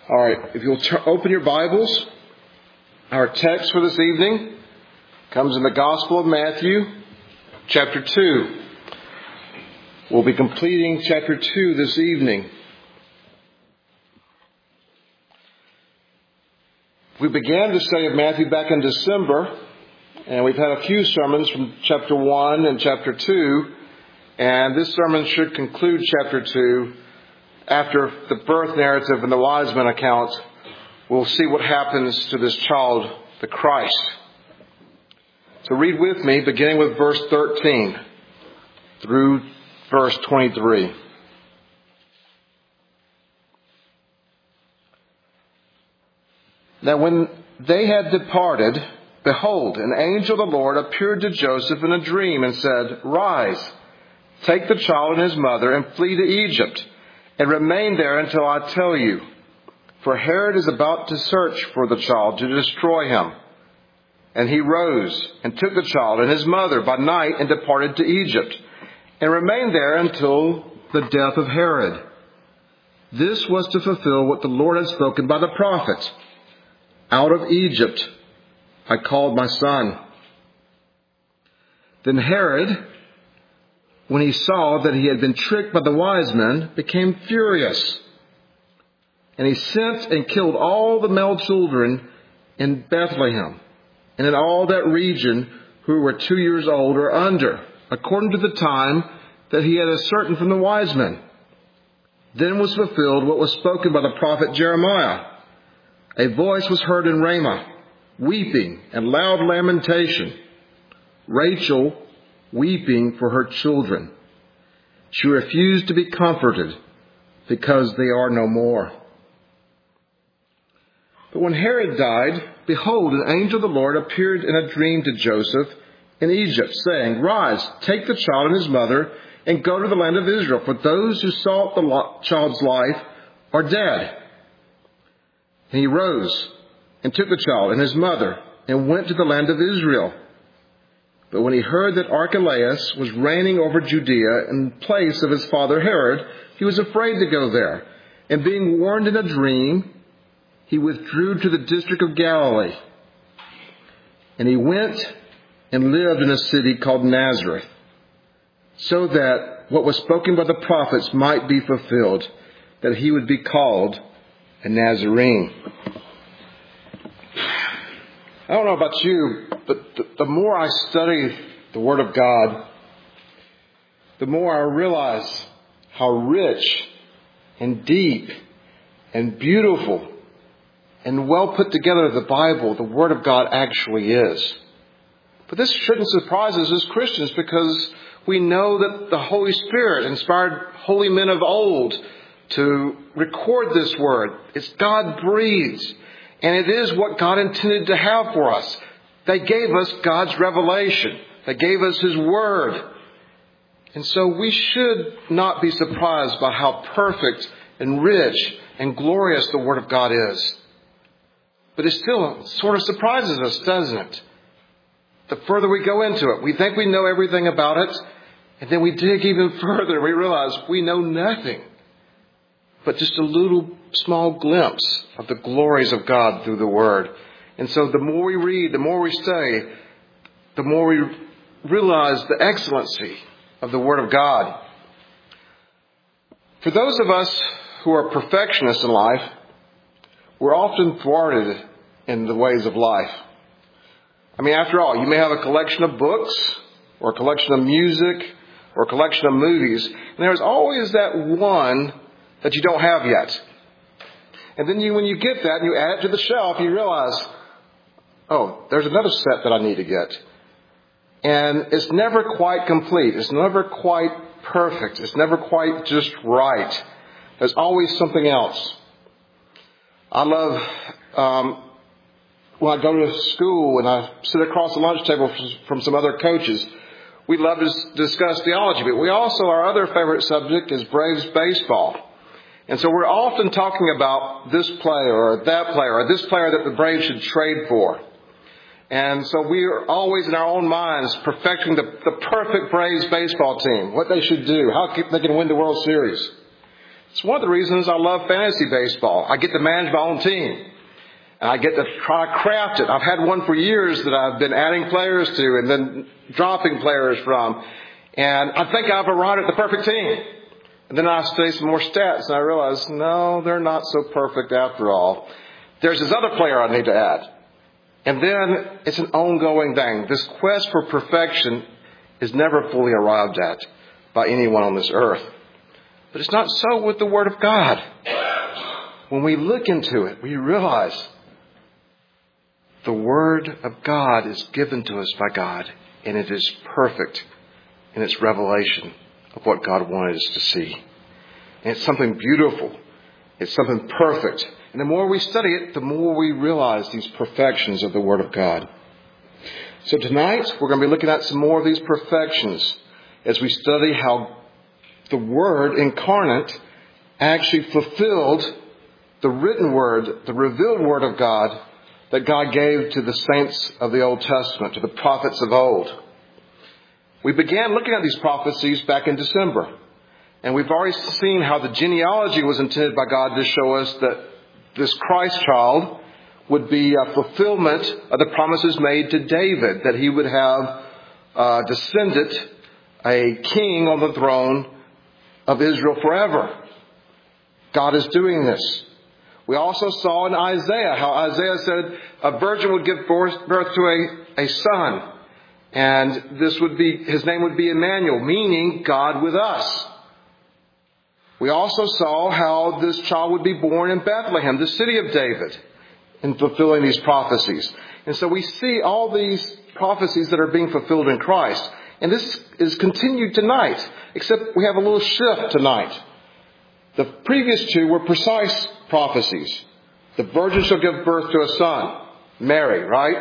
All right, if you'll open your Bibles, our text for this evening comes in the Gospel of Matthew, chapter 2. We'll be completing chapter 2 this evening. We began the study of Matthew back in December, and we've had a few sermons from chapter 1 and chapter 2, and this sermon should conclude chapter 2. After the birth narrative and the wise men account, we'll see what happens to this child, the Christ. So read with me, beginning with verse 13 through verse 23. Now when they had departed, behold, an angel of the Lord appeared to Joseph in a dream and said, "Rise, take the child and his mother and flee to Egypt, and remain there until I tell you. For Herod is about to search for the child to destroy him." And he rose and took the child and his mother by night and departed to Egypt, and remained there until the death of Herod. This was to fulfill what the Lord had spoken by the prophet. "Out of Egypt I called my son." Then Herod, when he saw that he had been tricked by the wise men, became furious. And he sent and killed all the male children in Bethlehem and in all that region who were 2 years old or under, according to the time that he had ascertained from the wise men. Then was fulfilled what was spoken by the prophet Jeremiah. A voice was heard in Ramah, weeping and loud lamentation, Rachel weeping for her children. She refused to be comforted because they are no more. But when Herod died, behold, an angel of the Lord appeared in a dream to Joseph in Egypt, saying, "Rise, take the child and his mother, and go to the land of Israel, for those who sought the child's life are dead." And he rose and took the child and his mother and went to the land of Israel. But when he heard that Archelaus was reigning over Judea in place of his father Herod, he was afraid to go there. And being warned in a dream, he withdrew to the district of Galilee. And he went and lived in a city called Nazareth, so that what was spoken by the prophets might be fulfilled, that he would be called a Nazarene. I don't know about you, but the more I study the Word of God, the more I realize how rich and deep and beautiful and well put together the Bible, the Word of God, actually is. But this shouldn't surprise us as Christians, because we know that the Holy Spirit inspired holy men of old to record this Word. It's God-breathed. And it is what God intended to have for us. They gave us God's revelation. They gave us His Word. And so we should not be surprised by how perfect and rich and glorious the Word of God is. But it still sort of surprises us, doesn't it? The further we go into it, we think we know everything about it. And then we dig even further and we realize we know nothing but just a little small glimpse of the glories of God through the Word. And so the more we read, the more we study, the more we realize the excellency of the Word of God. For those of us who are perfectionists in life, we're often thwarted in the ways of life. I mean, after all, you may have a collection of books or a collection of music or a collection of movies, and there's always that one that you don't have yet. And then when you get that and you add it to the shelf, you realize, oh, there's another set that I need to get. And it's never quite complete. It's never quite perfect. It's never quite just right. There's always something else. I love when I go to school and I sit across the lunch table from some other coaches, we love to discuss theology, but we also, our other favorite subject is Braves baseball. And so we're often talking about this player or that player or this player that the Braves should trade for. And so we are always in our own minds perfecting the perfect Braves baseball team, what they should do, how they can win the World Series. It's one of the reasons I love fantasy baseball. I get to manage my own team. And I get to try to craft it. I've had one for years that I've been adding players to and then dropping players from. And I think I've arrived at the perfect team. And then I study some more stats and I realize, no, they're not so perfect after all. There's this other player I need to add. And then it's an ongoing thing. This quest for perfection is never fully arrived at by anyone on this earth. But it's not so with the Word of God. When we look into it, we realize the Word of God is given to us by God, and it is perfect in its revelation of what God wanted us to see. And it's something beautiful. It's something perfect. And the more we study it, the more we realize these perfections of the Word of God. So tonight, we're going to be looking at some more of these perfections as we study how the Word incarnate actually fulfilled the written Word, the revealed Word of God that God gave to the saints of the Old Testament, to the prophets of old. We began looking at these prophecies back in December. And we've already seen how the genealogy was intended by God to show us that this Christ child would be a fulfillment of the promises made to David, that he would have a descendant, a king on the throne of Israel forever. God is doing this. We also saw in Isaiah how Isaiah said a virgin would give birth to a son. And his name would be Emmanuel, meaning God with us. We also saw how this child would be born in Bethlehem, the city of David, in fulfilling these prophecies. And so we see all these prophecies that are being fulfilled in Christ. And this is continued tonight, except we have a little shift tonight. The previous two were precise prophecies. The virgin shall give birth to a son, Mary, right?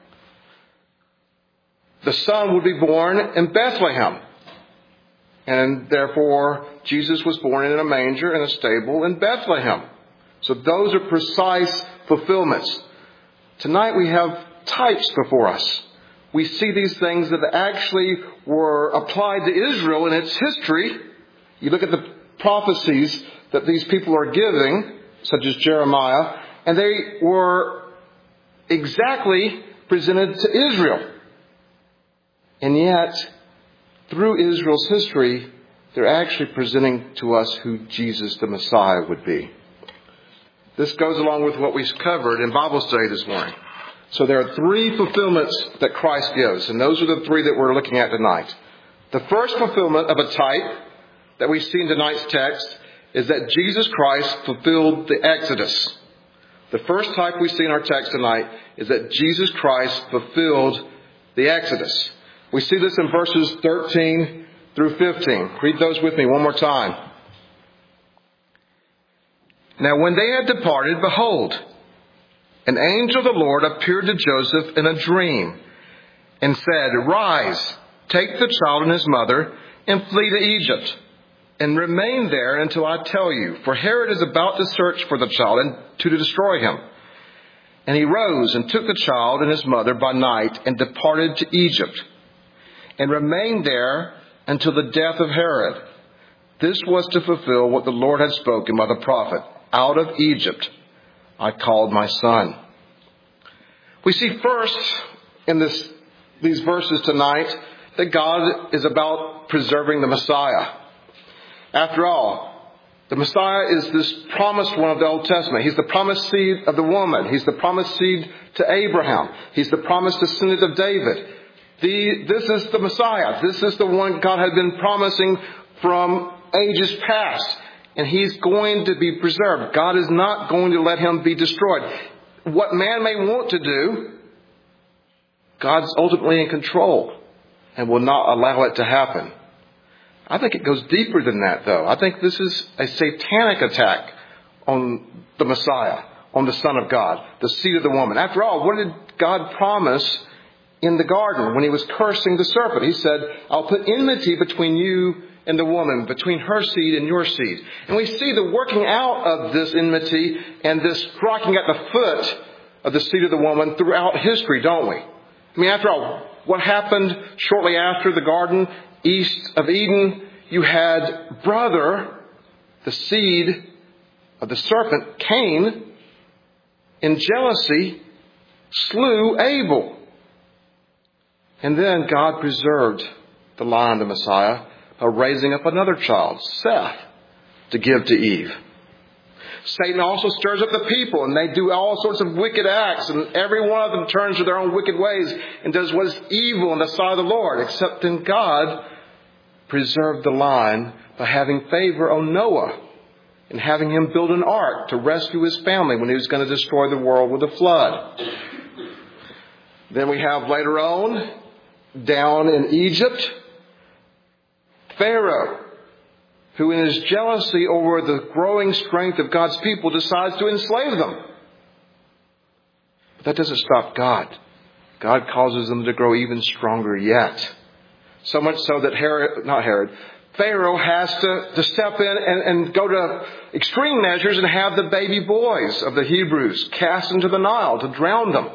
The son would be born in Bethlehem. And therefore, Jesus was born in a manger in a stable in Bethlehem. So those are precise fulfillments. Tonight we have types before us. We see these things that actually were applied to Israel in its history. You look at the prophecies that these people are giving, such as Jeremiah, and they were exactly presented to Israel. And yet, through Israel's history, they're actually presenting to us who Jesus the Messiah would be. This goes along with what we covered in Bible study this morning. So there are three fulfillments that Christ gives, and those are the three that we're looking at tonight. The first fulfillment of a type that we see in tonight's text is that Jesus Christ fulfilled the Exodus. The first type we see in our text tonight is that Jesus Christ fulfilled the Exodus. We see this in verses 13 through 15. Read those with me one more time. Now when they had departed, behold, an angel of the Lord appeared to Joseph in a dream and said, Rise, take the child and his mother, and flee to Egypt, and remain there until I tell you, for Herod is about to search for the child and to destroy him. And he rose and took the child and his mother by night and departed to Egypt, and remained there until the death of Herod. This was to fulfill what the Lord had spoken by the prophet. Out of Egypt I called my son. We see first in these verses tonight that God is about preserving the Messiah. After all, the Messiah is this promised one of the Old Testament. He's the promised seed of the woman. He's the promised seed to Abraham. He's the promised descendant of David. This is the Messiah. This is the one God had been promising from ages past. And he's going to be preserved. God is not going to let him be destroyed. What man may want to do, God's ultimately in control and will not allow it to happen. I think it goes deeper than that, though. I think this is a satanic attack on the Messiah, on the Son of God, the seed of the woman. After all, what did God promise in the garden when he was cursing the serpent? He said, I'll put enmity between you and the woman, between her seed and your seed. And we see the working out of this enmity and this striking at the foot of the seed of the woman throughout history, don't we? I mean, after all, what happened shortly after the garden east of Eden? You had brother the seed of the serpent, Cain, in jealousy, slew Abel. And then God preserved the line of the Messiah by raising up another child, Seth, to give to Eve. Satan also stirs up the people, and they do all sorts of wicked acts, and every one of them turns to their own wicked ways and does what is evil in the sight of the Lord, except then God preserved the line by having favor on Noah and having him build an ark to rescue his family when he was going to destroy the world with a flood. Then we have later on, down in Egypt, Pharaoh, who in his jealousy over the growing strength of God's people decides to enslave them. But that doesn't stop God. God causes them to grow even stronger yet. So much so that Pharaoh has to step in and go to extreme measures and have the baby boys of the Hebrews cast into the Nile to drown them.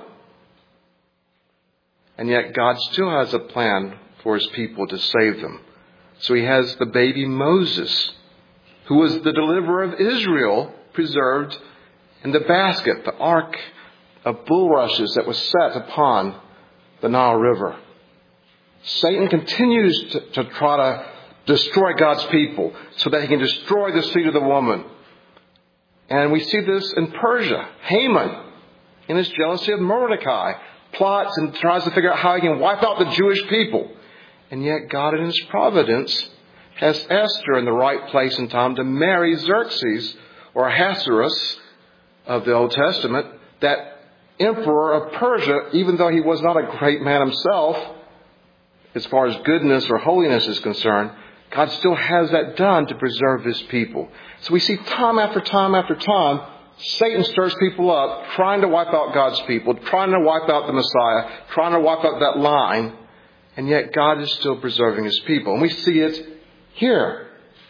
And yet God still has a plan for his people to save them. So he has the baby Moses, who was the deliverer of Israel, preserved in the basket, the ark of bulrushes that was set upon the Nile River. Satan continues to try to destroy God's people so that he can destroy the seed of the woman. And we see this in Persia. Haman, in his jealousy of Mordecai, plots and tries to figure out how he can wipe out the Jewish people. And yet God in his providence has Esther in the right place and time to marry Xerxes, or Ahasuerus of the Old Testament, that emperor of Persia, even though he was not a great man himself, as far as goodness or holiness is concerned, God still has that done to preserve his people. So we see time after time after time, Satan stirs people up, trying to wipe out God's people, trying to wipe out the Messiah, trying to wipe out that line. And yet God is still preserving his people. And we see it here.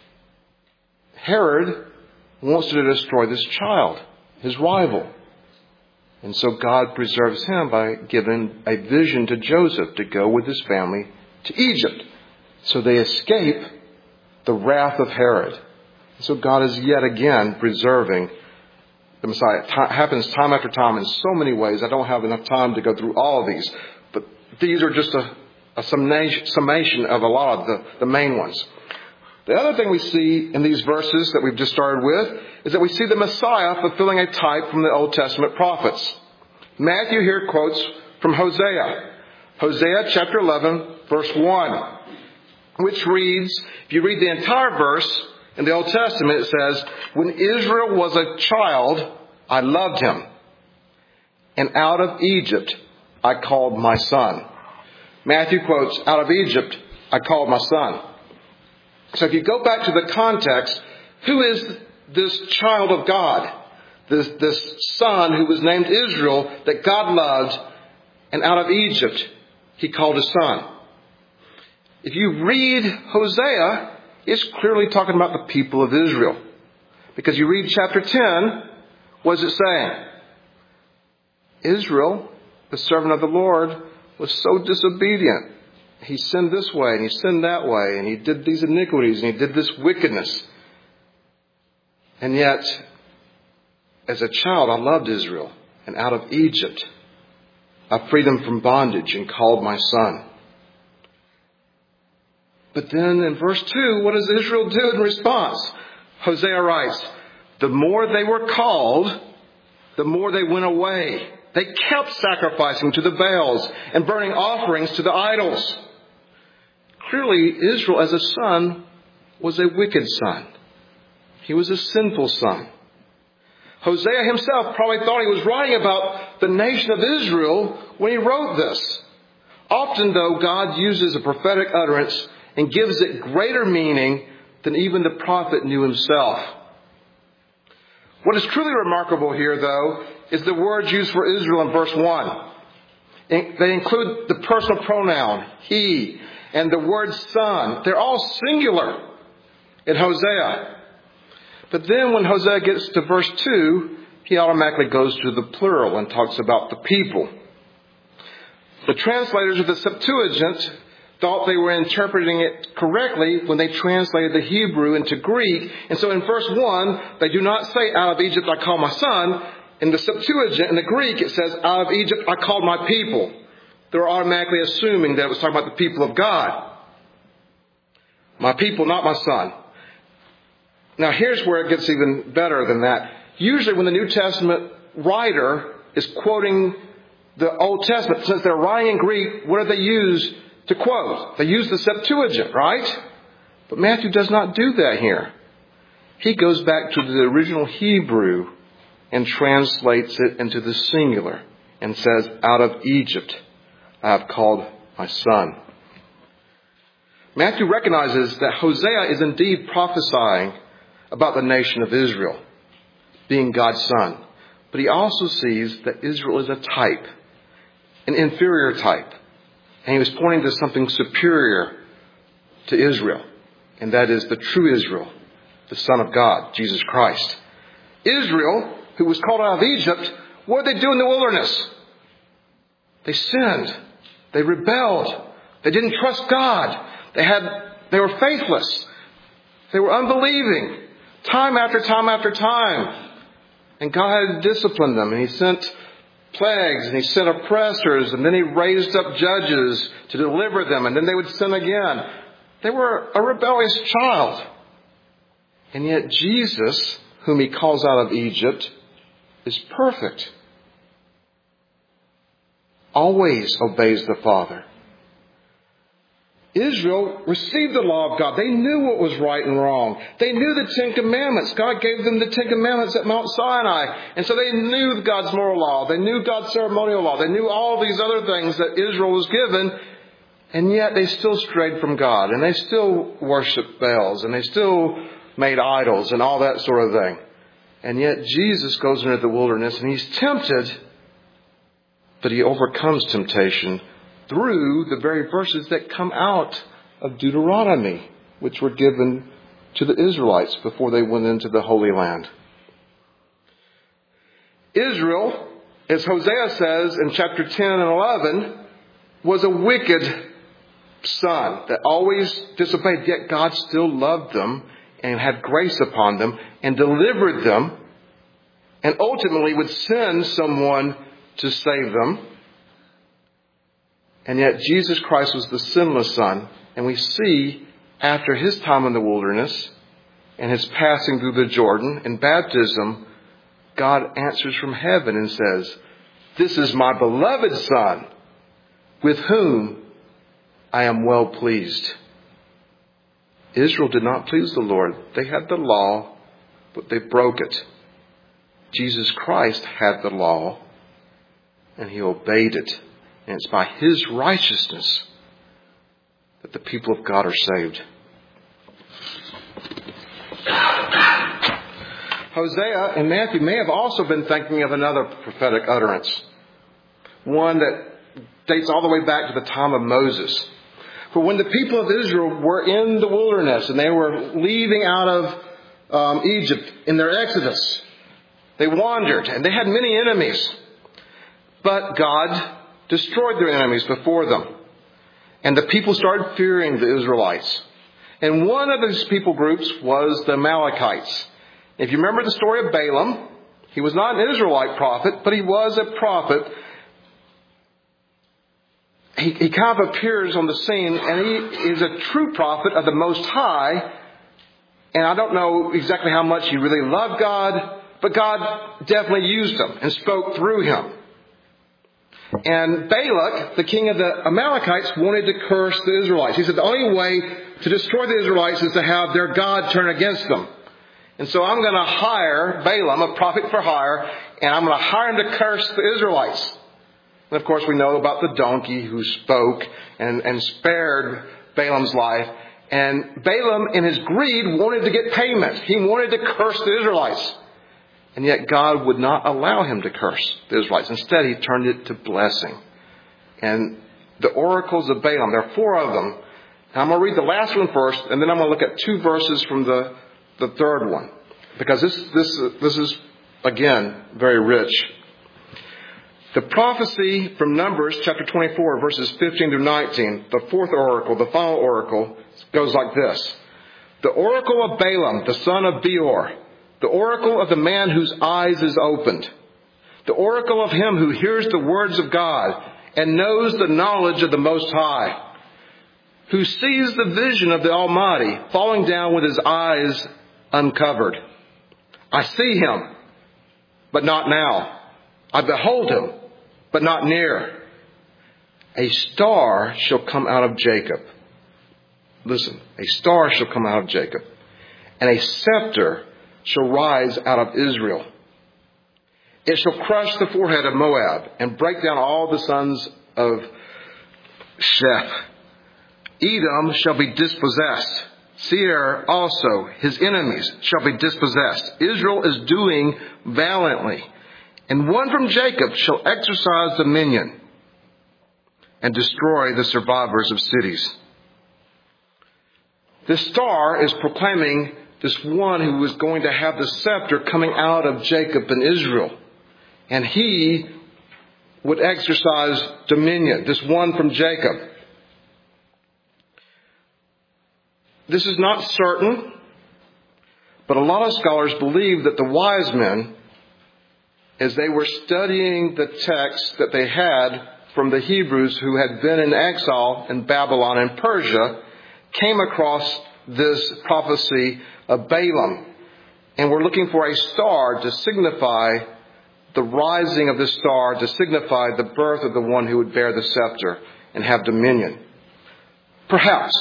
Herod wants to destroy this child, his rival. And so God preserves him by giving a vision to Joseph to go with his family to Egypt. So they escape the wrath of Herod. And so God is yet again preserving the Messiah. It happens time after time in so many ways. I don't have enough time to go through all of these. But these are just a summation of a lot of the main ones. The other thing we see in these verses that we've just started with is that we see the Messiah fulfilling a type from the Old Testament prophets. Matthew here quotes from Hosea. Hosea chapter 11, verse 1, which reads, if you read the entire verse in the Old Testament, it says, when Israel was a child, I loved him. And out of Egypt, I called my son. Matthew quotes, out of Egypt, I called my son. So if you go back to the context, who is this child of God? This son who was named Israel that God loved, and out of Egypt, he called his son. If you read Hosea, it's clearly talking about the people of Israel. Because you read chapter 10, what is it saying? Israel, the servant of the Lord, was so disobedient. He sinned this way and he sinned that way and he did these iniquities and he did this wickedness. And yet, as a child, I loved Israel. And out of Egypt, I freed them from bondage and called my son. But then in verse 2, what does Israel do in response? Hosea writes, the more they were called, the more they went away. They kept sacrificing to the Baals and burning offerings to the idols. Clearly, Israel as a son was a wicked son. He was a sinful son. Hosea himself probably thought he was writing about the nation of Israel when he wrote this. Often, though, God uses a prophetic utterance and gives it greater meaning than even the prophet knew himself. What is truly remarkable here, though, is the words used for Israel in verse 1. They include the personal pronoun, he, and the word son. They're all singular in Hosea. But then when Hosea gets to verse 2, he automatically goes to the plural and talks about the people. The translators of the Septuagint thought they were interpreting it correctly when they translated the Hebrew into Greek. And so in verse 1, they do not say, out of Egypt I call my son. In the Septuagint, in the Greek, it says, out of Egypt I called my people. They're automatically assuming that it was talking about the people of God. My people, not my son. Now here's where it gets even better than that. Usually when the New Testament writer is quoting the Old Testament, since they're writing in Greek, what do they use to quote? They use the Septuagint, right? But Matthew does not do that here. He goes back to the original Hebrew and translates it into the singular and says, out of Egypt I have called my son. Matthew recognizes that Hosea is indeed prophesying about the nation of Israel being God's son. But he also sees that Israel is a type, an inferior type. And he was pointing to something superior to Israel. And that is the true Israel, the Son of God, Jesus Christ. Israel, who was called out of Egypt, what did they do in the wilderness? They sinned. They rebelled. They didn't trust God. They were faithless. They were unbelieving. Time after time after time. And God had disciplined them. And He sent plagues. And He sent oppressors. And then He raised up judges to deliver them. And then they would sin again. They were a rebellious child. And yet Jesus, whom He calls out of Egypt, is perfect. Always obeys the Father. Israel received the law of God. They knew what was right and wrong. They knew the Ten Commandments. God gave them the Ten Commandments at Mount Sinai. And so they knew God's moral law. They knew God's ceremonial law. They knew all these other things that Israel was given. And yet they still strayed from God. And they still worshiped Baals. And they still made idols and all that sort of thing. And yet Jesus goes into the wilderness and He's tempted. But He overcomes temptation through the very verses that come out of Deuteronomy, which were given to the Israelites before they went into the Holy Land. Israel, as Hosea says in chapter 10 and 11, was a wicked son that always disobeyed, yet God still loved them and had grace upon them and delivered them and ultimately would send someone to save them. And yet Jesus Christ was the sinless Son. And we see after His time in the wilderness and His passing through the Jordan in baptism, God answers from heaven and says, "This is my beloved Son, with whom I am well pleased." Israel did not please the Lord. They had the law, but they broke it. Jesus Christ had the law, and He obeyed it. And it's by His righteousness that the people of God are saved. Hosea and Matthew may have also been thinking of another prophetic utterance. One that dates all the way back to the time of Moses. For when the people of Israel were in the wilderness and they were leaving out of Egypt in their exodus, they wandered and they had many enemies. But God destroyed their enemies before them. And the people started fearing the Israelites. And one of these people groups was the Amalekites. If you remember the story of Balaam, he was not an Israelite prophet, but he was a prophet. He kind of appears on the scene, and he is a true prophet of the Most High. And I don't know exactly how much he really loved God, but God definitely used him and spoke through him. And Balak, the king of the Amalekites, wanted to curse the Israelites. He said the only way to destroy the Israelites is to have their God turn against them. And so I'm going to hire Balaam, a prophet for hire, and I'm going to hire him to curse the Israelites. And of course we know about the donkey who spoke and spared Balaam's life. And Balaam, in his greed, wanted to get payment. He wanted to curse the Israelites. And yet God would not allow him to curse the Israelites. Instead, He turned it to blessing. And the oracles of Balaam, there are 4 of them. Now, I'm going to read the last one first, and then I'm going to look at 2 verses from the third one. Because this is, again, very rich. The prophecy from Numbers chapter 24, verses 15 through 19, the fourth oracle, the final oracle, goes like this. The oracle of Balaam, the son of Beor, the oracle of the man whose eyes is opened, the oracle of him who hears the words of God and knows the knowledge of the Most High, who sees the vision of the Almighty falling down with his eyes uncovered. I see him, but not now. I behold him, but not near. A star shall come out of Jacob. Listen, a star shall come out of Jacob, and a scepter shall rise out of Israel. It shall crush the forehead of Moab and break down all the sons of Sheph. Edom shall be dispossessed. Seir also, his enemies, shall be dispossessed. Israel is doing valiantly. And one from Jacob shall exercise dominion and destroy the survivors of cities. This star is proclaiming this one who is going to have the scepter coming out of Jacob and Israel. And he would exercise dominion, this one from Jacob. This is not certain, but a lot of scholars believe that the wise men, as they were studying the text that they had from the Hebrews who had been in exile in Babylon and Persia, came across this prophecy of Balaam and were looking for a star to signify the rising of the star, to signify the birth of the one who would bear the scepter and have dominion. Perhaps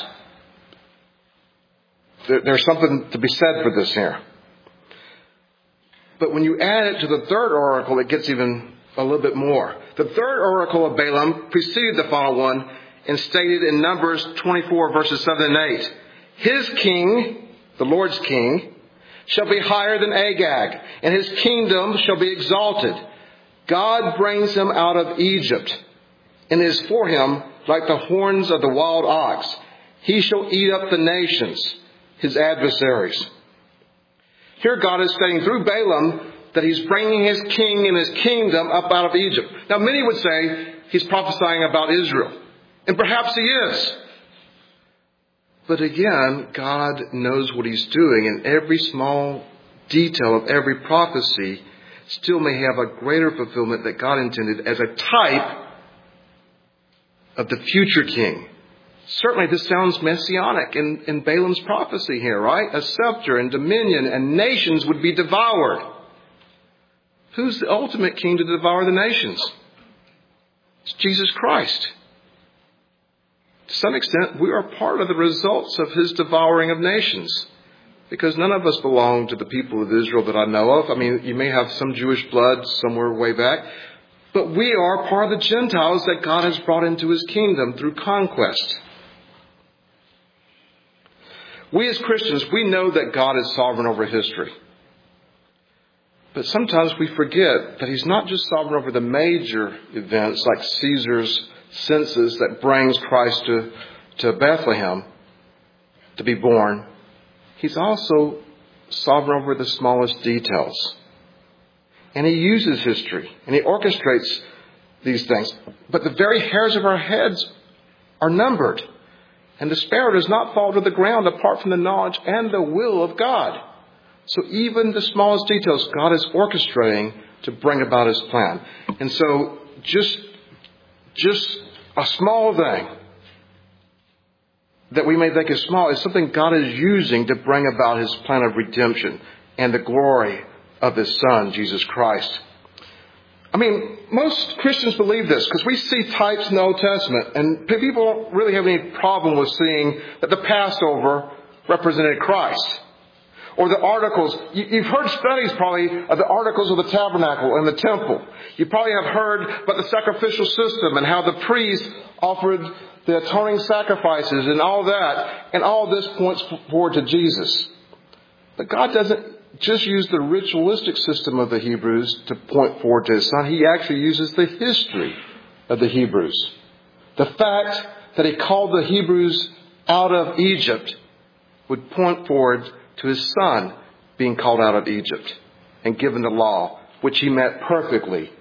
there's something to be said for this here. But when you add it to the third oracle, it gets even a little bit more. The third oracle of Balaam preceded the final one and stated in Numbers 24, verses 7 and 8, his king, the Lord's king, shall be higher than Agag, and his kingdom shall be exalted. God brings him out of Egypt, and is for him like the horns of the wild ox. He shall eat up the nations, his adversaries. Here God is stating through Balaam that he's bringing his king and his kingdom up out of Egypt. Now many would say he's prophesying about Israel. And perhaps he is. But again, God knows what he's doing, and every small detail of every prophecy still may have a greater fulfillment that God intended as a type of the future king. Certainly this sounds messianic in Balaam's prophecy here, right? A scepter and dominion and nations would be devoured. Who's the ultimate king to devour the nations? It's Jesus Christ. To some extent, we are part of the results of his devouring of nations. Because none of us belong to the people of Israel that I know of. I mean, you may have some Jewish blood somewhere way back. But we are part of the Gentiles that God has brought into his kingdom through conquest. We as Christians, we know that God is sovereign over history. But sometimes we forget that he's not just sovereign over the major events like Caesar's census that brings Christ to Bethlehem to be born. He's also sovereign over the smallest details. And he uses history and he orchestrates these things. But the very hairs of our heads are numbered. And the sparrow does not fall to the ground apart from the knowledge and the will of God. So even the smallest details, God is orchestrating to bring about his plan. And so just a small thing that we may think is small is something God is using to bring about his plan of redemption and the glory of his Son, Jesus Christ. I mean, most Christians believe this because we see types in the Old Testament, and people don't really have any problem with seeing that the Passover represented Christ. Or the articles. You've heard studies probably of the articles of the tabernacle and the temple. You probably have heard about the sacrificial system and how the priests offered the atoning sacrifices and all that. And all this points forward to Jesus. But God doesn't just use the ritualistic system of the Hebrews to point forward to his Son. He actually uses the history of the Hebrews. The fact that he called the Hebrews out of Egypt would point forward to his Son being called out of Egypt and given the law, which he met perfectly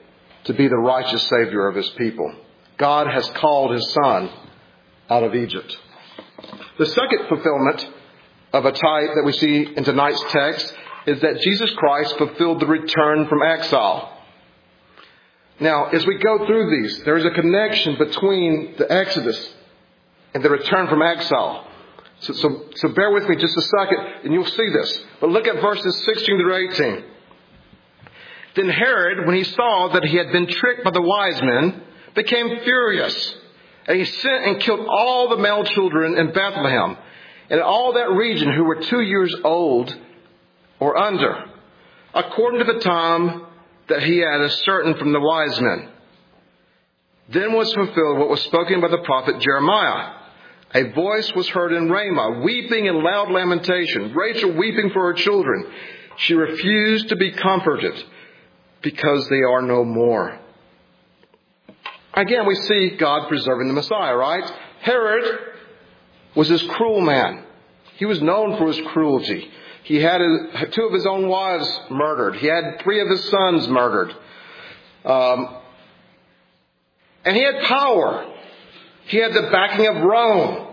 to be the righteous Savior of his people. God has called his Son out of Egypt. The second fulfillment of a type that we see in tonight's text is that Jesus Christ fulfilled the return from exile. Now, as we go through these, there is a connection between the Exodus and the return from exile. So bear with me just a second and you'll see this. But look at verses 16 through 18. Then Herod, when he saw that he had been tricked by the wise men, became furious. And he sent and killed all the male children in Bethlehem and all that region who were 2 years old or under, according to the time that he had ascertained from the wise men. Then was fulfilled what was spoken by the prophet Jeremiah. A voice was heard in Ramah, weeping in loud lamentation, Rachel weeping for her children. She refused to be comforted because they are no more. Again, we see God preserving the Messiah, right? Herod was this cruel man. He was known for his cruelty. He had 2 of his own wives murdered. He had 3 of his sons murdered. And he had power. He had the backing of Rome.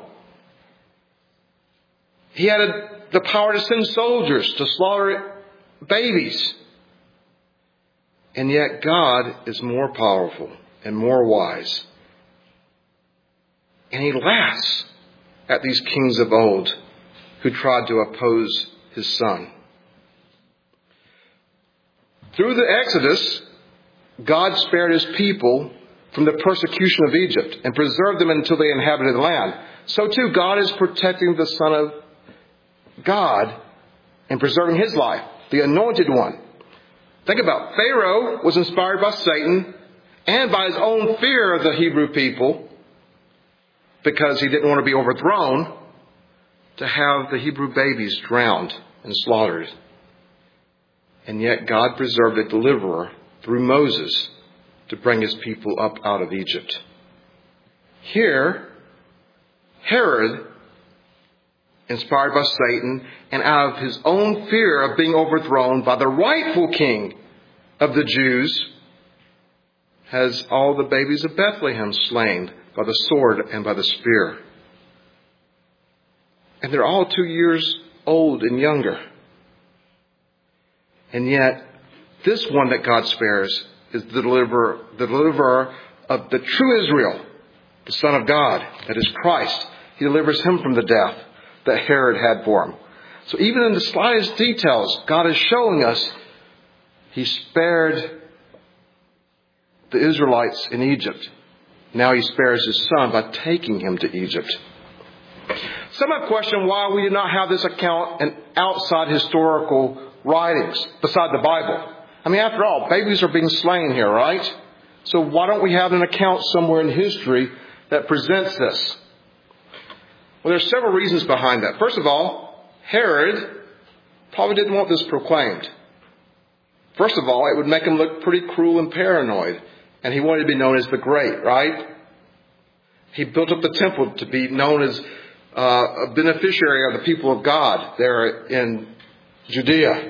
He had the power to send soldiers to slaughter babies. And yet God is more powerful and more wise. And he laughs at these kings of old who tried to oppose his Son. Through the Exodus, God spared his people from the persecution of Egypt and preserved them until they inhabited the land. So too, God is protecting the Son of God and preserving his life, the anointed one. Think about it. Pharaoh was inspired by Satan and by his own fear of the Hebrew people, because he didn't want to be overthrown, to have the Hebrew babies drowned and slaughtered. And yet God preserved a deliverer through Moses to bring his people up out of Egypt. Here, Herod, inspired by Satan and out of his own fear of being overthrown by the rightful king of the Jews, has all the babies of Bethlehem slain by the sword and by the spear. And they're all 2 years old and younger. And yet, this one that God spares is the deliverer of the true Israel, the Son of God, that is Christ. He delivers him from the death that Herod had for him. So even in the slightest details, God is showing us he spared the Israelites in Egypt. Now he spares his Son by taking him to Egypt. Some have questioned why we do not have this account in outside historical writings beside the Bible. I mean, after all, babies are being slain here, right? So why don't we have an account somewhere in history that presents this? Well, there's several reasons behind that. First of all, Herod probably didn't want this proclaimed. First of all, it would make him look pretty cruel and paranoid. And he wanted to be known as the Great, right? He built up the temple to be known as a beneficiary of the people of God there in Judea.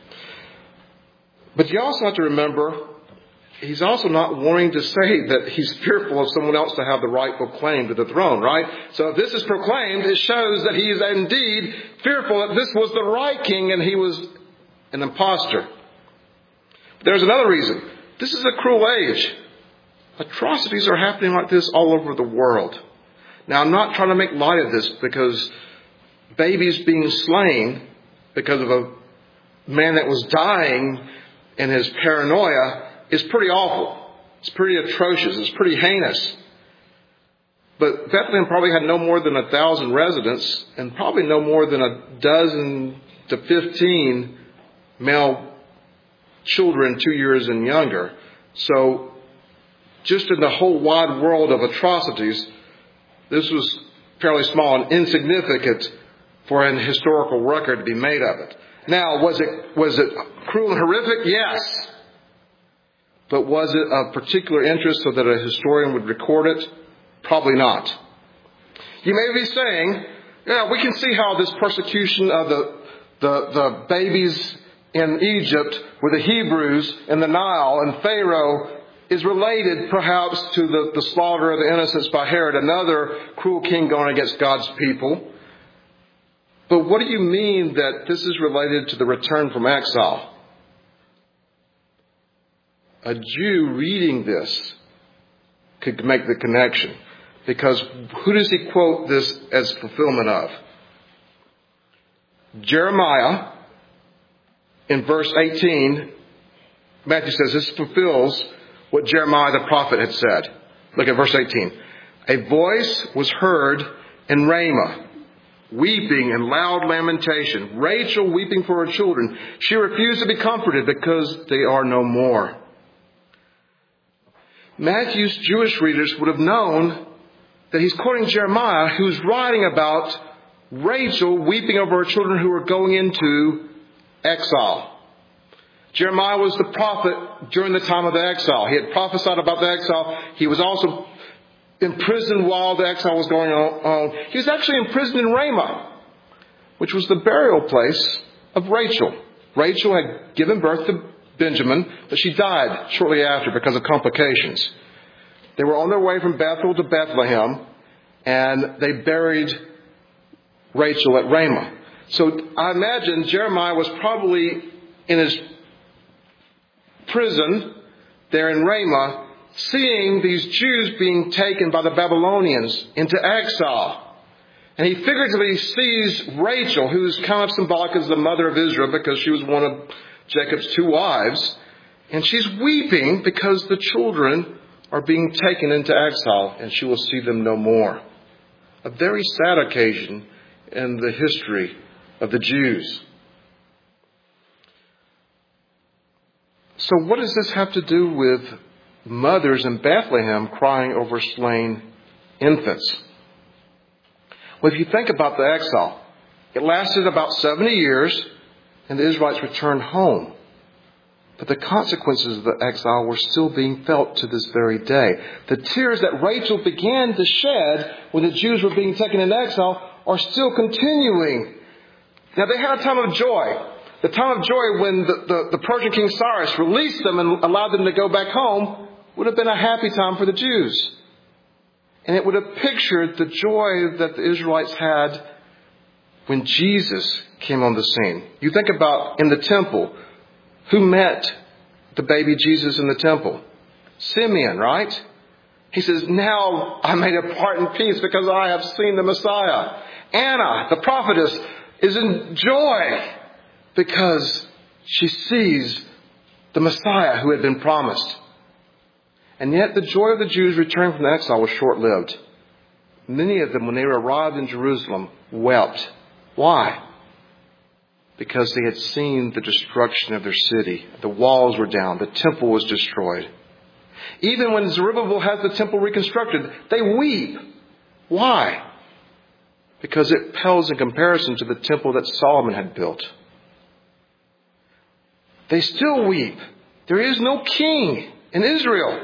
But you also have to remember, he's also not wanting to say that he's fearful of someone else to have the rightful claim to the throne, right? So if this is proclaimed, it shows that he is indeed fearful that this was the right king and he was an imposter. There's another reason. This is a cruel age. Atrocities are happening like this all over the world. Now, I'm not trying to make light of this, because babies being slain because of a man that was dying in his paranoia is pretty awful. It's pretty atrocious. It's pretty heinous. But Bethlehem probably had no more than 1,000 residents and probably no more than 12 to 15 male children 2 years and younger. So just in the whole wide world of atrocities, this was fairly small and insignificant for an historical record to be made of it. Now, was it cruel and horrific? Yes. But was it of particular interest so that a historian would record it? Probably not. You may be saying, yeah, we can see how this persecution of the babies in Egypt with the Hebrews in the Nile and Pharaoh is related perhaps to the slaughter of the innocents by Herod, another cruel king going against God's people. But what do you mean that this is related to the return from exile? A Jew reading this could make the connection. Because who does he quote this as fulfillment of? Jeremiah, in verse 18, Matthew says this fulfills what Jeremiah the prophet had said. Look at verse 18. A voice was heard in Ramah, weeping and loud lamentation. Rachel weeping for her children. She refused to be comforted because they are no more. Matthew's Jewish readers would have known that he's quoting Jeremiah, who's writing about Rachel weeping over her children who were going into exile. Jeremiah was the prophet during the time of the exile. He had prophesied about the exile. He was also imprisoned while the exile was going on. He was actually imprisoned in Ramah, which was the burial place of Rachel. Rachel had given birth to Benjamin, but she died shortly after because of complications. They were on their way from Bethel to Bethlehem, and they buried Rachel at Ramah. So I imagine Jeremiah was probably in his prison there in Ramah, seeing these Jews being taken by the Babylonians into exile. And he figuratively sees Rachel, who's kind of symbolic as the mother of Israel because she was one of Jacob's 2 wives. And she's weeping because the children are being taken into exile and she will see them no more. A very sad occasion in the history of the Jews. So what does this have to do with mothers in Bethlehem crying over slain infants? Well, if you think about the exile, it lasted about 70 years and the Israelites returned home. But the consequences of the exile were still being felt to this very day. The tears that Rachel began to shed when the Jews were being taken into exile are still continuing. Now, they had a time of joy. The time of joy when the Persian King Cyrus released them and allowed them to go back home would have been a happy time for the Jews. And it would have pictured the joy that the Israelites had when Jesus came on the scene. You think about in the temple, who met the baby Jesus in the temple? Simeon, right? He says, now I may depart in peace because I have seen the Messiah. Anna, the prophetess, is in joy because she sees the Messiah who had been promised. And yet the joy of the Jews returning from the exile was short-lived. Many of them, when they arrived in Jerusalem, wept. Why? Because they had seen the destruction of their city. The walls were down. The temple was destroyed. Even when Zerubbabel has the temple reconstructed, they weep. Why? Because it pales in comparison to the temple that Solomon had built. They still weep. There is no king in Israel.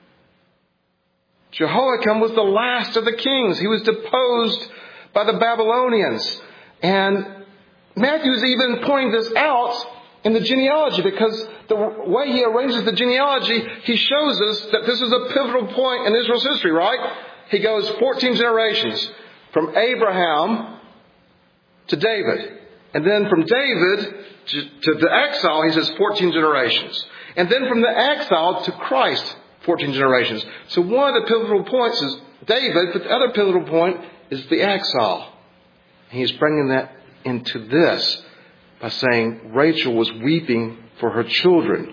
Jehoiakim was the last of the kings. He was deposed by the Babylonians. And Matthew is even pointing this out in the genealogy because the way he arranges the genealogy, he shows us that this is a pivotal point in Israel's history, right? He goes 14 generations from Abraham to David. And then from David to the exile, he says 14 generations. And then from the exile to Christ, 14 generations. So one of the pivotal points is David, but the other pivotal point is the exile. And he's bringing that into this by saying Rachel was weeping for her children.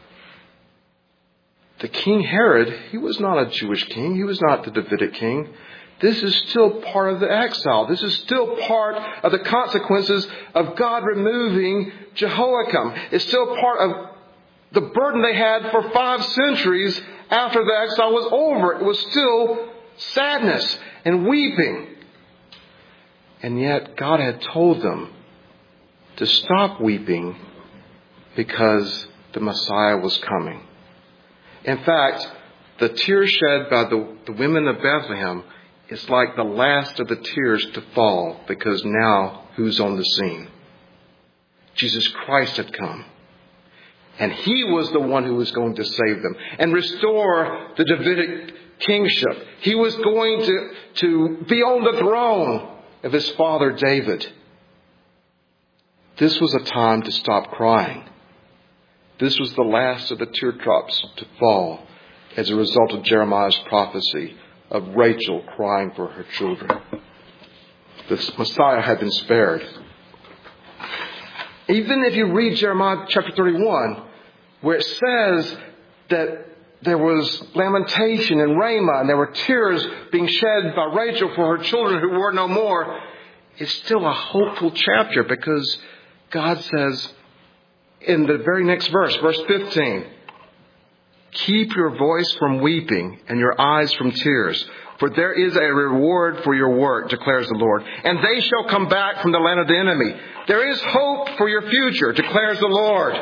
The King Herod, he was not a Jewish king. He was not the Davidic king. This is still part of the exile. This is still part of the consequences of God removing Jehoiakim. It's still part of the burden they had for 5 centuries after the exile was over. It was still sadness and weeping. And yet God had told them to stop weeping because the Messiah was coming. In fact, the tears shed by the women of Bethlehem is like the last of the tears to fall because now who's on the scene? Jesus Christ had come. And he was the one who was going to save them and restore the Davidic kingship. He was going to be on the throne of his father David. This was a time to stop crying. This was the last of the teardrops to fall as a result of Jeremiah's prophecy of Rachel crying for her children. The Messiah had been spared. Even if you read Jeremiah chapter 31, where it says that there was lamentation in Ramah and there were tears being shed by Rachel for her children who were no more, it's still a hopeful chapter because God says in the very next verse, verse 15, keep your voice from weeping and your eyes from tears, for there is a reward for your work, declares the Lord. And they shall come back from the land of the enemy. There is hope for your future, declares the Lord.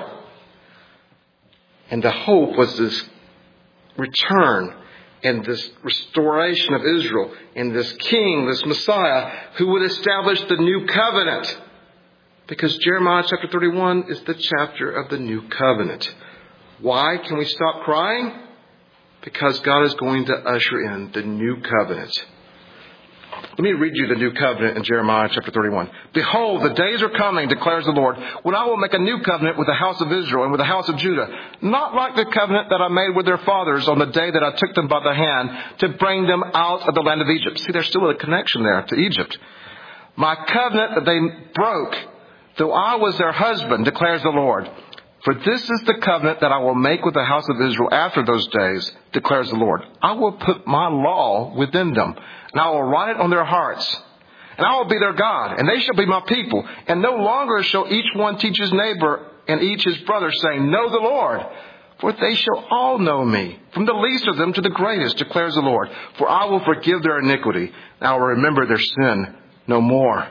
And the hope was this return and this restoration of Israel and this king, this Messiah, who would establish the new covenant. Because Jeremiah chapter 31 is the chapter of the new covenant. Why can we stop crying? Because God is going to usher in the new covenant. Let me read you the new covenant in Jeremiah chapter 31. Behold, the days are coming, declares the Lord, when I will make a new covenant with the house of Israel and with the house of Judah, not like the covenant that I made with their fathers on the day that I took them by the hand to bring them out of the land of Egypt. See, there's still a connection there to Egypt. My covenant that they broke, though I was their husband, declares the Lord. For this is the covenant that I will make with the house of Israel after those days, declares the Lord. I will put my law within them, and I will write it on their hearts. And I will be their God, and they shall be my people. And no longer shall each one teach his neighbor and each his brother, saying, know the Lord. For they shall all know me, from the least of them to the greatest, declares the Lord. For I will forgive their iniquity, and I will remember their sin no more.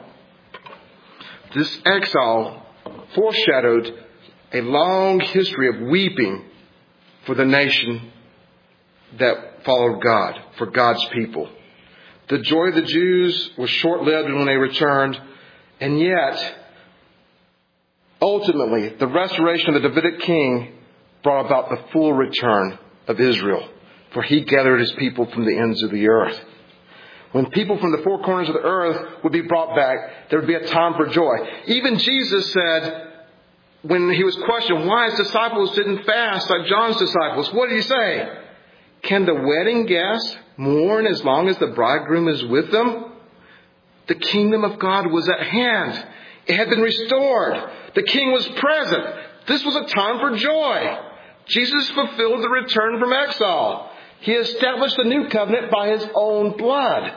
This exile foreshadowed a long history of weeping for the nation that followed God, for God's people. The joy of the Jews was short-lived when they returned, and yet, ultimately, the restoration of the Davidic king brought about the full return of Israel, for he gathered his people from the ends of the earth. When people from the four corners of the earth would be brought back, there would be a time for joy. Even Jesus said, when he was questioned why his disciples didn't fast like John's disciples, what did he say? Can the wedding guests mourn as long as the bridegroom is with them? The kingdom of God was at hand. It had been restored. The king was present. This was a time for joy. Jesus fulfilled the return from exile. He established the new covenant by his own blood.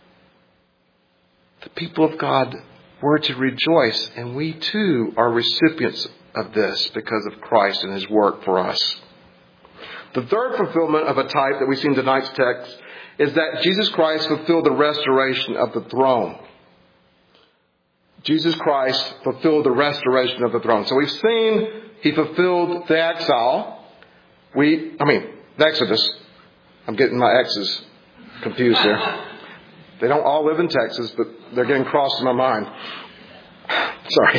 The people of God were to rejoice, and we too are recipients of this because of Christ and his work for us. The third fulfillment of a type that we see in tonight's text is that Jesus Christ fulfilled the restoration of the throne. Jesus Christ fulfilled the restoration of the throne. So we've seen he fulfilled the exile. The Exodus. I'm getting my X's confused here. They don't all live in Texas, but they're getting crossed in my mind. Sorry.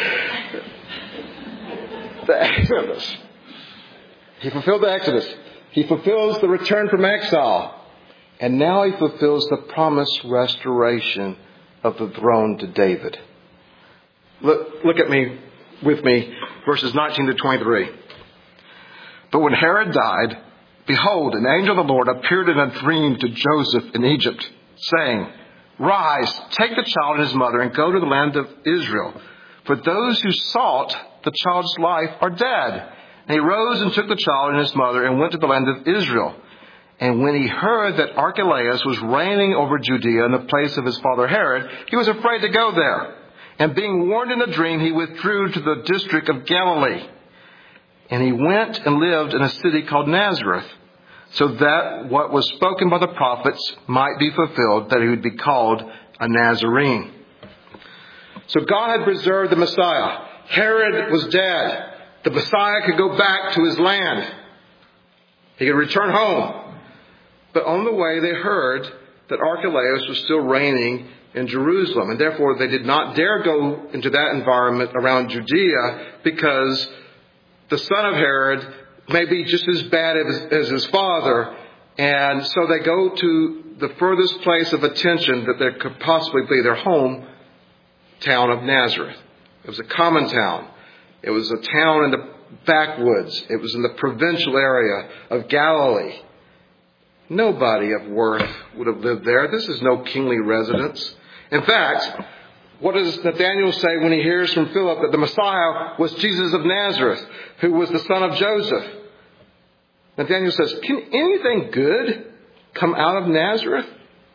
The Exodus. He fulfilled the Exodus. He fulfills the return from exile. And now he fulfills the promised restoration of the throne to David. Look at me, with me, verses 19 to 23. But when Herod died, behold, an angel of the Lord appeared in a dream to Joseph in Egypt, saying, rise, take the child and his mother and go to the land of Israel. For those who sought the child's life are dead. And he rose and took the child and his mother and went to the land of Israel. And when he heard that Archelaus was reigning over Judea in the place of his father Herod, he was afraid to go there. And being warned in a dream, he withdrew to the district of Galilee. And he went and lived in a city called Nazareth, so that what was spoken by the prophets might be fulfilled, that he would be called a Nazarene. So God had preserved the Messiah. Herod was dead. The Messiah could go back to his land. He could return home. But on the way they heard that Archelaus was still reigning in Jerusalem. And therefore they did not dare go into that environment around Judea because the son of Herod may be just as bad as his father. And so they go to the furthest place of attention that there could possibly be, their hometown of Nazareth. It was a common town. It was a town in the backwoods. It was in the provincial area of Galilee. Nobody of worth would have lived there. This is no kingly residence. In fact, what does Nathanael say when he hears from Philip that the Messiah was Jesus of Nazareth, who was the son of Joseph? Nathanael says, can anything good come out of Nazareth?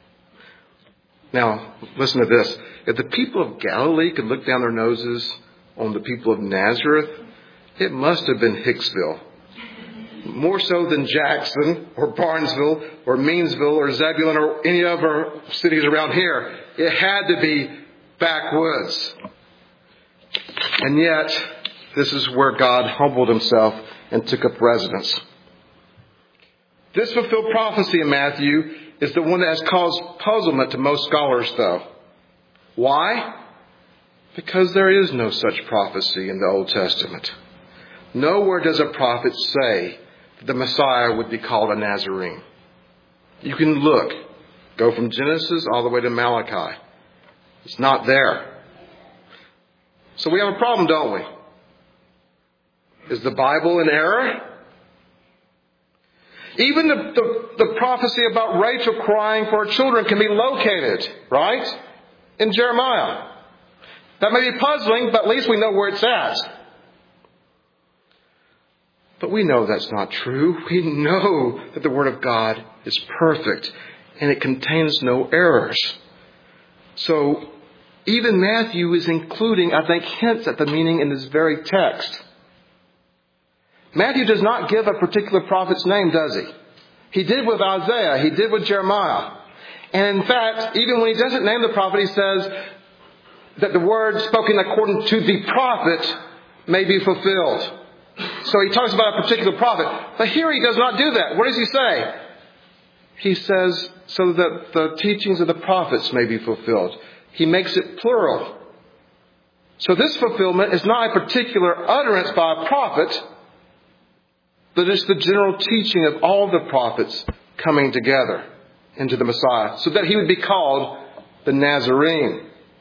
Now, listen to this. If the people of Galilee could look down their noses on the people of Nazareth, it must have been Hicksville. More so than Jackson or Barnesville or Meansville or Zebulon or any other cities around here. It had to be backwoods. And yet, this is where God humbled himself and took up residence. This fulfilled prophecy in Matthew is the one that has caused puzzlement to most scholars, though. Why? Because there is no such prophecy in the Old Testament. Nowhere does a prophet say that the Messiah would be called a Nazarene. You can look. Go from Genesis all the way to Malachi. It's not there. So we have a problem, don't we? Is the Bible in error? Even the prophecy about Rachel crying for her children can be located, right? In Jeremiah. That may be puzzling, but at least we know where it's at. But we know that's not true. We know that the Word of God is perfect and it contains no errors. So even Matthew is including, I think, hints at the meaning in this very text. Matthew does not give a particular prophet's name, does he? He did with Isaiah. He did with Jeremiah. And in fact, even when he doesn't name the prophet, he says that the word spoken according to the prophet may be fulfilled. So he talks about a particular prophet. But here he does not do that. What does he say? He says, so that the teachings of the prophets may be fulfilled. He makes it plural. So this fulfillment is not a particular utterance by a prophet, but it's the general teaching of all the prophets coming together into the Messiah, so that he would be called the Nazarene.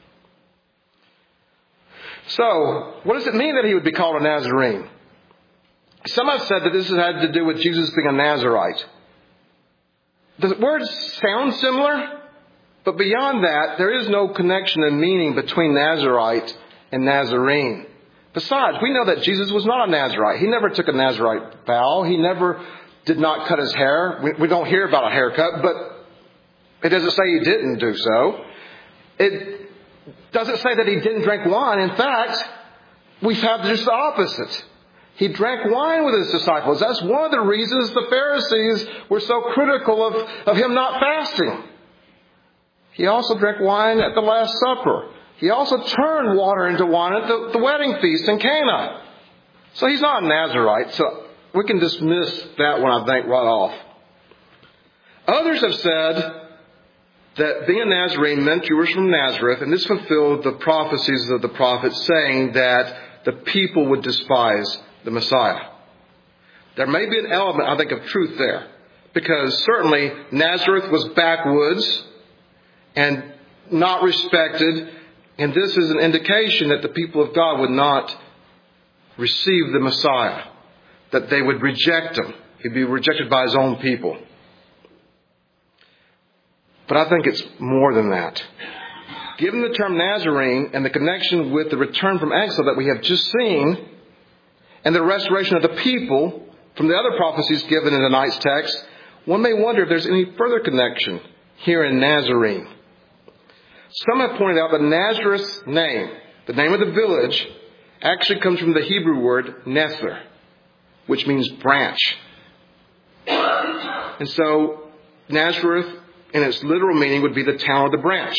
So, what does it mean that he would be called a Nazarene? Some have said that this had to do with Jesus being a Nazarite. The words sound similar, but beyond that, there is no connection in meaning between Nazarite and Nazarene. Besides, we know that Jesus was not a Nazarite. He never took a Nazarite vow. He never did not cut his hair. We don't hear about a haircut, but it doesn't say he didn't do so. It doesn't say that he didn't drink wine. In fact, we have just the opposite. He drank wine with his disciples. That's one of the reasons the Pharisees were so critical of him not fasting. He also drank wine at the Last Supper. He also turned water into wine at the wedding feast in Cana. So he's not a Nazarite. So we can dismiss that one, I think, right off. Others have said that being a Nazarene meant you were from Nazareth, and this fulfilled the prophecies of the prophets saying that the people would despise the Messiah. There may be an element, I think, of truth there, because certainly Nazareth was backwoods and not respected, and this is an indication that the people of God would not receive the Messiah, that they would reject him. He'd be rejected by his own people. But I think it's more than that. Given the term Nazarene and the connection with the return from exile that we have just seen, and the restoration of the people from the other prophecies given in tonight's text, one may wonder if there's any further connection here in Nazarene. Some have pointed out that Nazareth's name, the name of the village, actually comes from the Hebrew word nether, which means branch. And so Nazareth, in its literal meaning, would be the town of the branch.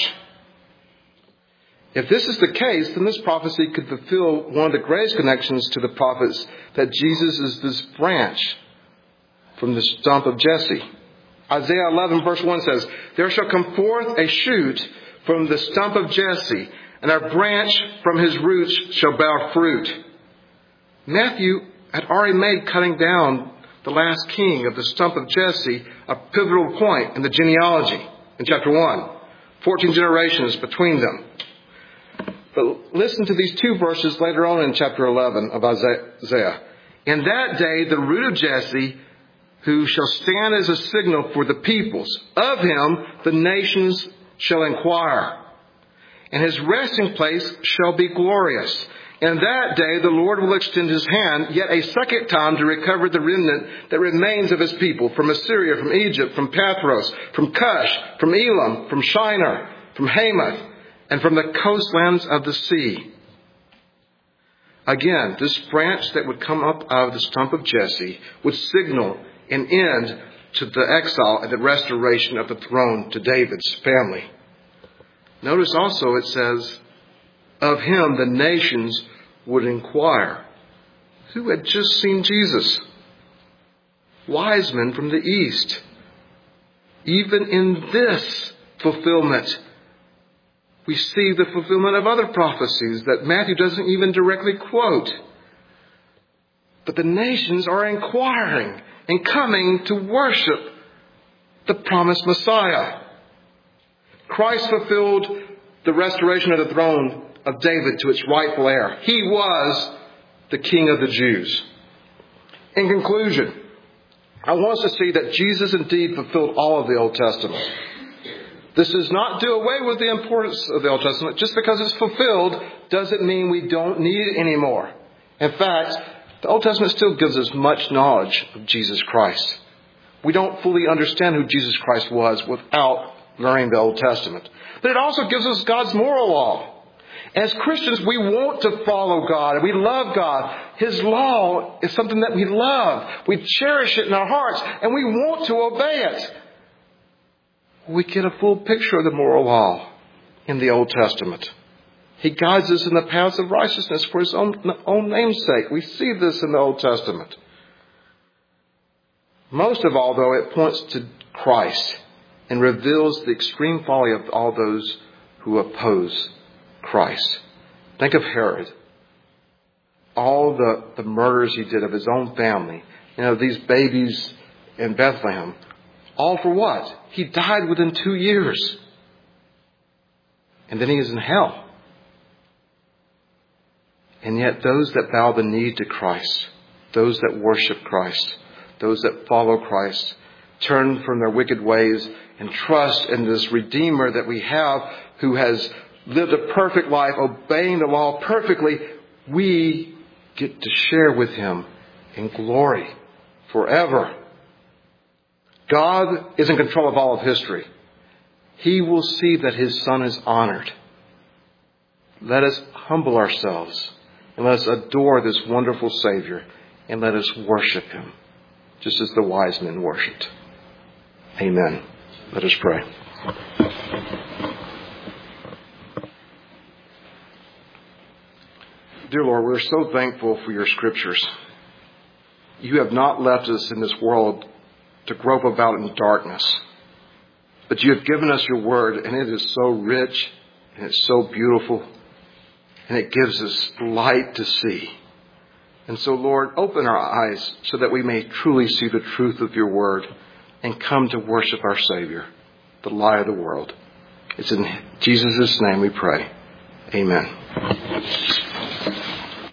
If this is the case, then this prophecy could fulfill one of the greatest connections to the prophets, that Jesus is this branch from the stump of Jesse. Isaiah 11 verse 1 says, "There shall come forth a shoot from the stump of Jesse, and a branch from his roots shall bear fruit." Matthew had already made cutting down the last king of the stump of Jesse a pivotal point in the genealogy in chapter 1. 14 generations between them. But listen to these two verses later on in chapter 11 of Isaiah. In that day, the root of Jesse, who shall stand as a signal for the peoples, of him the nations shall inquire, and his resting place shall be glorious. In that day, the Lord will extend his hand yet a second time to recover the remnant that remains of his people from Assyria, from Egypt, from Pathros, from Cush, from Elam, from Shinar, from Hamath, and from the coastlands of the sea. Again, this branch that would come up out of the stump of Jesse would signal an end to the exile and the restoration of the throne to David's family. Notice also it says, of him the nations would inquire. Who had just seen Jesus? Wise men from the east. Even in this fulfillment, we see the fulfillment of other prophecies that Matthew doesn't even directly quote. But the nations are inquiring and coming to worship the promised Messiah. Christ fulfilled the restoration of the throne of David to its rightful heir. He was the King of the Jews. In conclusion, I want us to see that Jesus indeed fulfilled all of the Old Testament. This does not do away with the importance of the Old Testament. Just because it's fulfilled doesn't mean we don't need it anymore. In fact, the Old Testament still gives us much knowledge of Jesus Christ. We don't fully understand who Jesus Christ was without learning the Old Testament. But it also gives us God's moral law. As Christians, we want to follow God. We love God. His law is something that we love. We cherish it in our hearts, and we want to obey it. We get a full picture of the moral law in the Old Testament. He guides us in the paths of righteousness for his own name's sake. We see this in the Old Testament. Most of all, though, it points to Christ and reveals the extreme folly of all those who oppose Christ. Think of Herod. All the murders he did of his own family. These babies in Bethlehem. All for what? He died within 2 years. And then he is in hell. And yet those that bow the knee to Christ, those that worship Christ, those that follow Christ, turn from their wicked ways and trust in this Redeemer that we have who has lived a perfect life, obeying the law perfectly, we get to share with him in glory forever. God is in control of all of history. He will see that his Son is honored. Let us humble ourselves and let us adore this wonderful Savior and let us worship him just as the wise men worshipped. Amen. Let us pray. Dear Lord, we're so thankful for your scriptures. You have not left us in this world to grope about in darkness, but you have given us your word, and it is so rich, and it's so beautiful, and it gives us light to see. And so, Lord, open our eyes so that we may truly see the truth of your word and come to worship our Savior, the light of the world. It's in Jesus' name we pray. Amen.